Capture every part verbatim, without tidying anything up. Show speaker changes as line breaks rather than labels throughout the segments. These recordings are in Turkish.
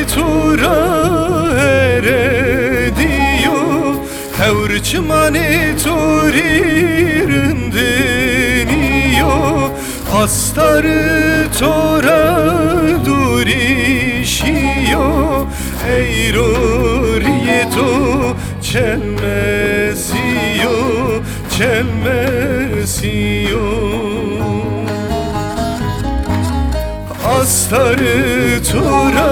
tura erediyo Hevr çimani turirindiniyo Astarı tora durişiyo Eyroriyeto çelmesiyo Çelmesiyo Astarı tora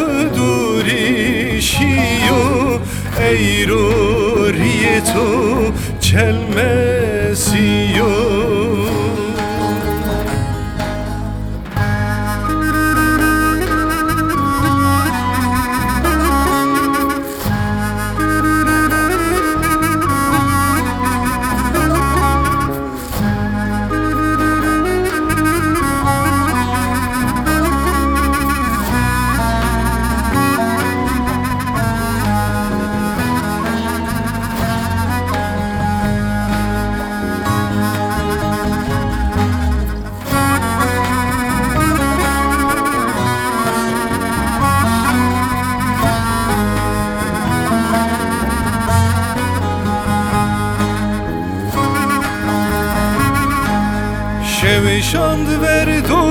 durişiyo Eyroriyeto çelmesiyo Şevşand verdo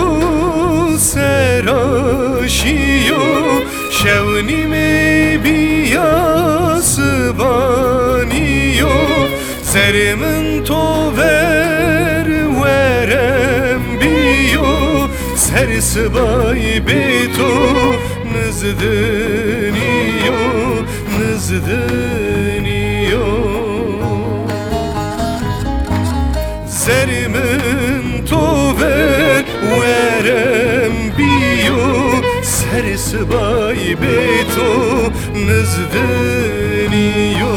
seraşiyo Şevnime biyası baniyo Zerimin to ver verem biyo Sersibay beto nızdeniyo Nızdeniyo Zerimin to ver verem biyo Sersibay beto nızdeniyo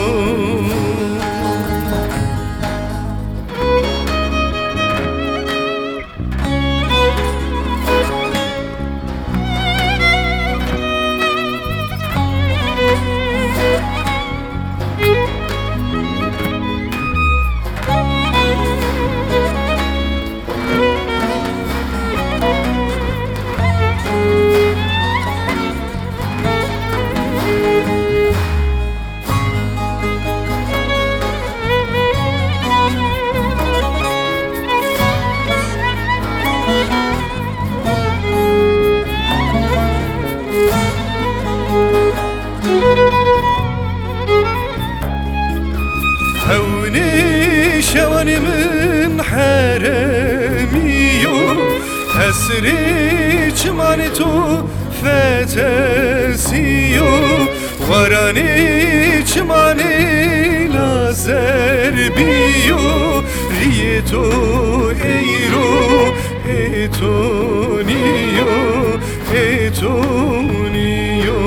Hevni şevanimin haremiyo Esri çimani to fetesiyo Varani çimani lazer biyo Riyeto eyro etoniyo Etoniyo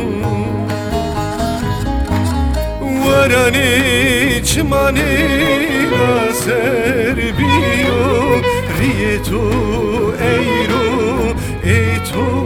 Varani çimani lazer biyo Riyeto eyro eto